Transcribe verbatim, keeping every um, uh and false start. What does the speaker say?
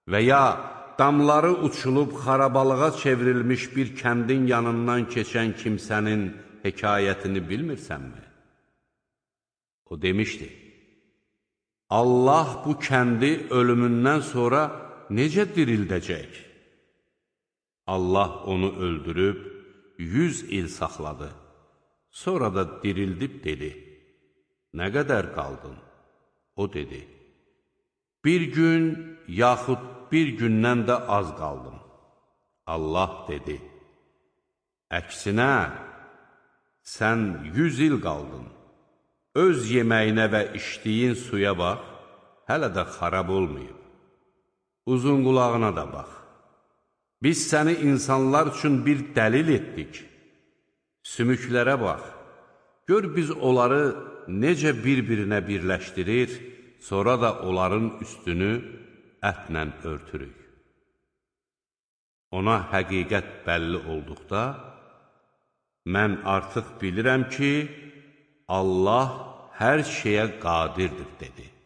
Və ya damları uçulub xarabalığa çevrilmiş bir kəndin yanından keçən kimsənin hekayətini bilmirsənmi? O demişdi, Allah bu kəndi ölümündən sonra necə dirildəcək? Allah onu öldürüb, yüz il saxladı. Sonra da dirildib dedi, nə qədər qaldın? O dedi, bir gün yaxud bir gündən də az qaldım. Allah dedi, əksinə, sən yüz il qaldın. Öz yeməyinə və içdiyin suya bax, hələ də xarab olmayıb. Uzun qulağına da bax. Biz səni insanlar üçün bir dəlil etdik. Sümüklərə bax, gör biz onları necə bir-birinə birləşdirir, sonra da onların üstünü ətlə örtürük. Ona həqiqət bəlli olduqda, mən artıq bilirəm ki, Allah hər şeyə qadirdir, dedi.